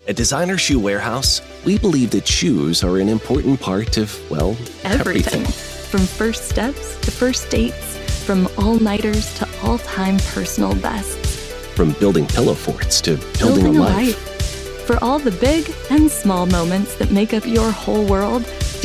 At Designer Shoe Warehouse, we believe that shoes are an important part of, well, everything. From first steps to first dates, from all-nighters to all-time personal bests. From building pillow forts to building a life. For all the big and small moments that make up your whole world,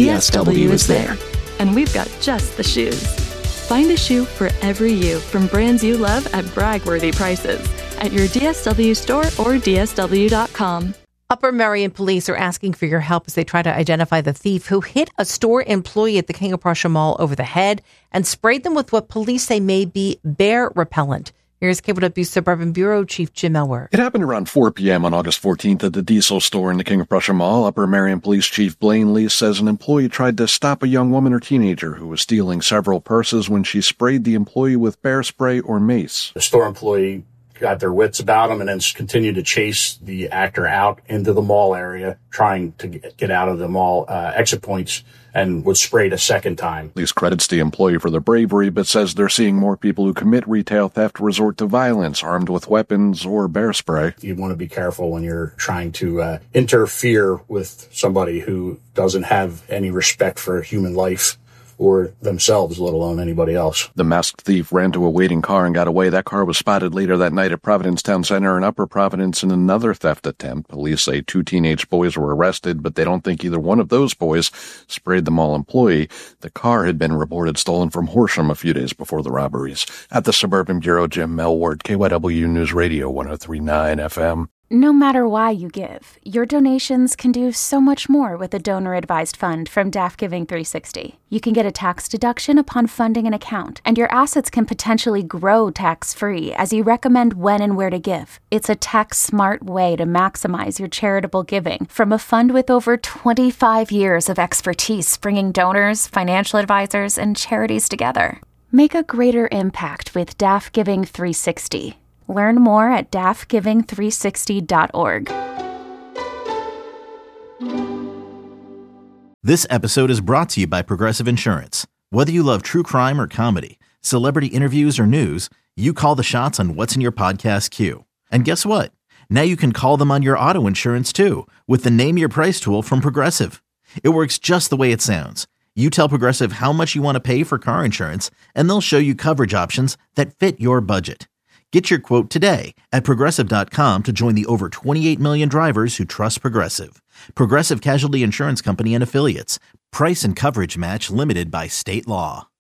DSW is there. And we've got just the shoes. Find a shoe for every you from brands you love at brag-worthy prices at your DSW store or DSW.com. Upper Merion police are asking for your help as they try to identify the thief who hit a store employee at the King of Prussia Mall over the head and sprayed them with what police say may be bear repellent. Here's KW Suburban Bureau Chief Jim Elwer. It happened around 4 p.m. on August 14th at the Diesel store in the King of Prussia Mall. Upper Merion Police Chief Blaine Lee says an employee tried to stop a young woman or teenager who was stealing several purses when she sprayed the employee with bear spray or mace. The store employee got their wits about him and then continued to chase the actor out into the mall area, trying to get out of the mall exit points, and was sprayed a second time. Police credits the employee for their bravery, but says they're seeing more people who commit retail theft resort to violence, armed with weapons or bear spray. You want to be careful when you're trying to interfere with somebody who doesn't have any respect for human life or themselves, let alone anybody else. The masked thief ran to a waiting car and got away. That car was spotted later that night at Providence Town Center in Upper Providence in another theft attempt. Police say 2 teenage boys were arrested, but they don't think either one of those boys sprayed the mall employee. The car had been reported stolen from Horsham a few days before the robberies. At the Suburban Bureau, Jim Melward, KYW News Radio 103.9 FM. No matter why you give, your donations can do so much more with a donor-advised fund from DAF Giving 360. You can get a tax deduction upon funding an account, and your assets can potentially grow tax-free as you recommend when and where to give. It's a tax-smart way to maximize your charitable giving from a fund with over 25 years of expertise bringing donors, financial advisors, and charities together. Make a greater impact with DAF Giving 360. Learn more at dafgiving360.org. This episode is brought to you by Progressive Insurance. Whether you love true crime or comedy, celebrity interviews or news, you call the shots on what's in your podcast queue. And guess what? Now you can call them on your auto insurance too with the Name Your Price tool from Progressive. It works just the way it sounds. You tell Progressive how much you want to pay for car insurance, and they'll show you coverage options that fit your budget. Get your quote today at Progressive.com to join the over 28 million drivers who trust Progressive. Progressive Casualty Insurance Company and Affiliates. Price and coverage match limited by state law.